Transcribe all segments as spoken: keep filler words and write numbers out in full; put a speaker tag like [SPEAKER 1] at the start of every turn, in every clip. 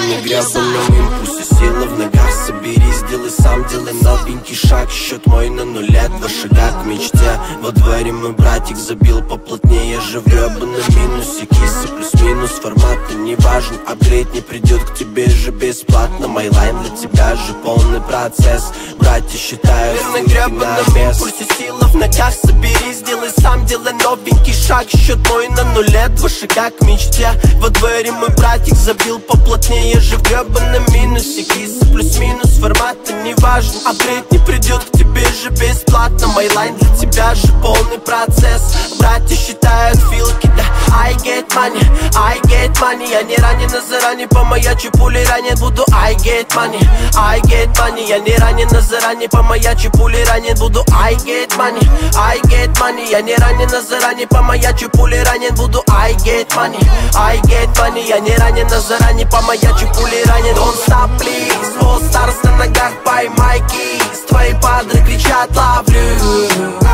[SPEAKER 1] на гребаном импульсе, сила в ногах, соберись, делай сам, делай новенький шаг. Счет мой на нуле, два шага к мечте. Во дворе мой братик забил поплотнее, же в гребаном минусе. Кисы плюс-минус, форматы не важен, апгрейд не придет к тебе же бесплатно. Майлайн для тебя же полный процесс, братья считают на гребаном импульсе, сила в ногах, соберись, делай сам, делай новенький шаг. Счет мой на нуле, два шага к мечте. Во дворе мой братик забил поплотнее, же в гребаном минусе. Кисы плюс-минус, форматы не важен, апгрейд не придет к тебе же бесплатно. Майлайн для тебя же полный процесс, братья считают филки, да. I get money, I get money. Я не ранен, а заранее помаячу, пули ранен буду. I get money, I get money. Я не ранен, а заранее помаячу, пули ранен буду. I get money, I get money. Я не ранен, а заранее помаячу, пули ранен буду. I get money, I get money. Я не ранен, а заранее помаячу, пули ранен. Don't stop please, all stars на ногах, поймай кис. Твои падры кричат love you,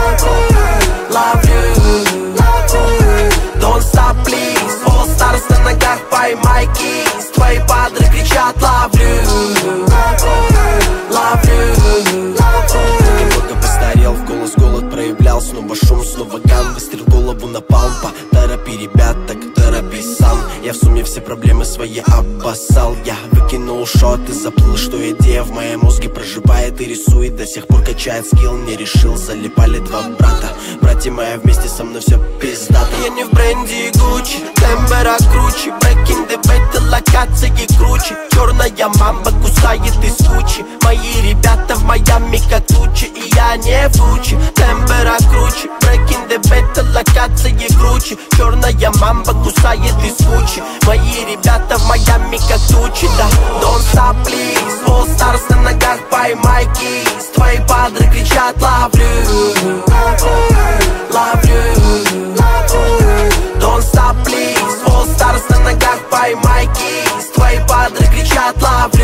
[SPEAKER 1] love you. Don't stop please, all stars на ногах, поймай кис. Твои падры кричат love you, love you. Немного постарел, в голос голод проявлял. Снова шум, снова гам, выстрел голову на палм. Поторопи, ребят, так торопись сам. Я в сумме все проблемы свои обоссал. Я выкинул шот и заплыл, что идея в моем мозге проживает и рисует. До сих пор качает скилл, не решил, залипали два брата. Братья мои вместе со мной все пиздато. Я не в бренде и Гуччи, тембера круче. Back in the battle, локации круче. Черная мамба кусает из кучи. Мои ребята в Майами как тучи, и я не фучи. Тембера круче, break in the battle, локации круче. Черная мамба кусает из кучи. Мои ребята в Майами как тучи, да. Don't stop please, all stars на ногах, поймай кис. Твои падры кричат love you, love you. Don't stop please, all stars на ногах, поймай кис. Твои падры кричат love you.